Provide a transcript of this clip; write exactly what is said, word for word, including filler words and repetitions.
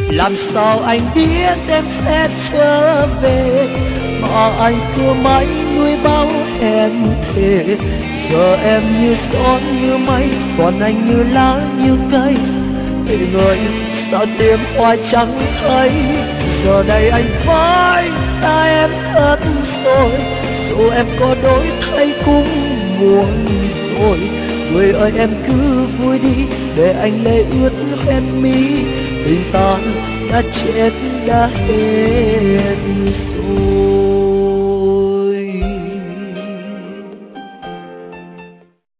Làm sao anh biết em sẽ trở về, mà anh cứ mãi nuôi bao hẹn thề. Giờ em như gió như mây, còn anh như lá như cây. Tình ơi sao tim hoa chẳng thấy, giờ đây anh phải xa em thật rồi. Dù em có đổi thay cũng buồn rồi. Người ơi em cứ vui đi, để anh lệ ướt hết mi. Tình ta đã chết đã hết.